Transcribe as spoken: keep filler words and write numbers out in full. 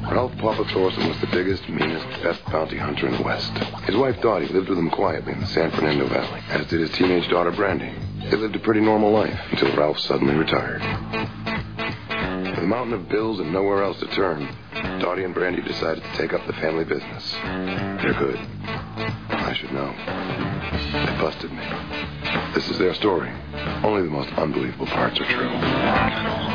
Ralph Papa Thorson was the biggest, meanest, best bounty hunter in the West. His wife Dottie lived with him quietly in the San Fernando Valley, as did his teenage daughter Brandy. They lived a pretty normal life until Ralph suddenly retired. With a mountain of bills and nowhere else to turn, Dottie and Brandy decided to take up the family business. They're good. I should know. They busted me. This is their story. Only the most unbelievable parts are true.